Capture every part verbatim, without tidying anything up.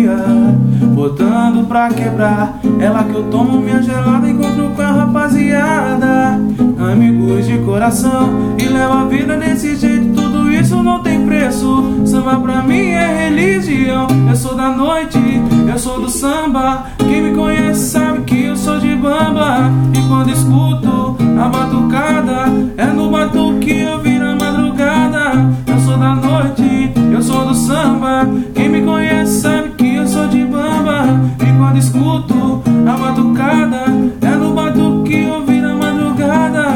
dia, botando pra quebrar. Ela que eu tomo minha gelada, encontro com a rapaziada, amigos de coração, e levo a vida desse jeito. Tudo isso não tem preço. Samba pra mim é religião. Eu sou da noite, eu sou do samba. Quem me conhece sabe que eu sou de bamba. E quando escuto a batucada, é no batuque eu viro a madrugada. Eu sou da noite, eu sou do samba. Quem me conhece sabe que eu sou de bamba. E quando escuto a batucada, é no batuque eu viro a madrugada.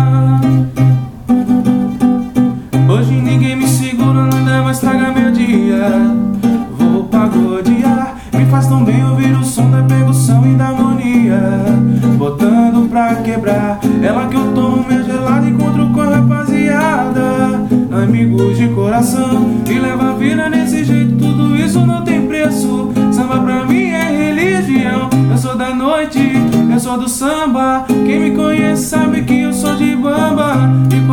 Hoje ninguém me segura, nada vai estragar meu dia. Vou pagodear, me faz tão bem ouvir o som da percussão e da harmonia, botando pra quebrar. Ela que eu tomo minha gelada, encontro com a rapaziada, amigos de coração, e leva a vida desse jeito. Tudo isso não tem preço. Samba pra mim é religião. Eu sou da noite, eu sou do samba. Quem me conhece sabe que eu sou de bamba. E